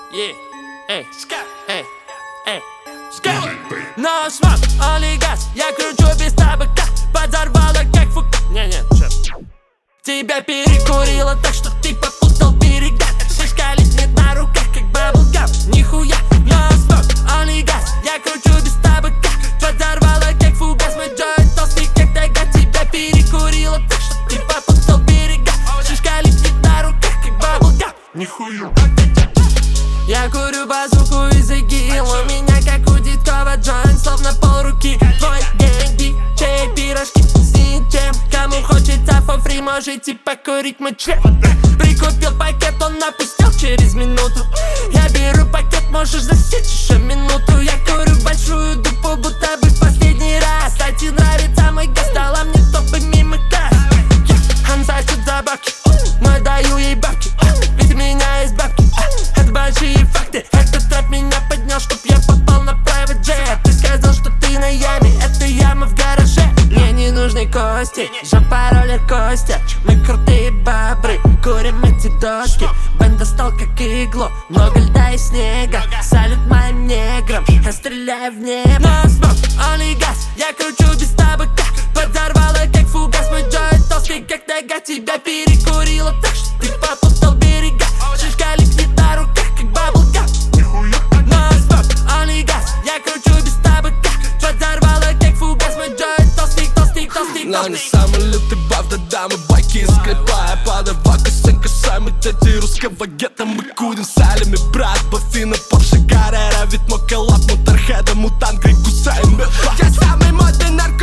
Но смог, олигас, я кручу без табака. Подорвала как фук. Тебя перекурила так, что ты попутал берега. Шишка летит на руках, как баблгам. Нихуя, но смог, олигас, я кручу без табака. Подорвала как фугас, мой Джой толстый, как тайга. Тебя перекурила так, что ты попутал берега. Шишка летит на руках, как баблгам. Нихуя. Я курю базуку из ИГИЛ. У меня как у Дедкова джойнт, словно полруки. Твой гэнг, чей пирожки с ничем. Кому хочется for free, можете покурить мой член. Прикупил пакет, он напустил через минуту. Я беру пакет, можешь засечь еще минуту. Я курю большую дупу, будто бы в последний раз. Кстати, нравится мой газ, дала мне топы мимо касс. Он сосет за бабки, но я даю ей бабки. Ведь у меня есть бабки, это большие факты. Этот рэп меня поднял, чтоб я попал на private jet. Ты сказал, что ты на яме, это яма в гараже. Мне не нужны кости, жопа роллер Костя. Мы крутые бобры, курим эти доски. Бен достал как иглу, много льда и снега. Салют моим неграм, я стреляю в небо. Но смог, олигас, я кручу без табака. Подорвала как фугас, мой Джой толстый, как тайга. Тебя перекурила так, что ты попутал берега. Шишка летит на руках, как баблгам. Но смог, олигас, я кручу без табака. Подорвала как фугас, мой Джой толстый, толстый, толстый. Но не самый лютый баф, да дамы байки из скрипа. Я подавака, сын касаемый дети русского гетто. Мы курим салями, брат, Баффина, Порше, Каррера. Ведь мой коллаб, Моторхеда, Мутант, Грей, кусаем мефа. Я самый модный наркотик.